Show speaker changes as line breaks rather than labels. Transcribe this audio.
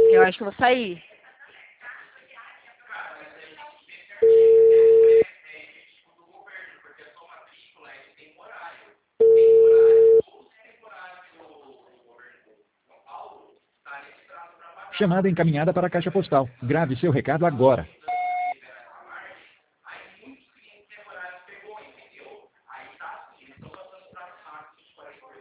Eu acho que eu vou sair.
Chamada encaminhada para a caixa postal. Grave seu recado agora.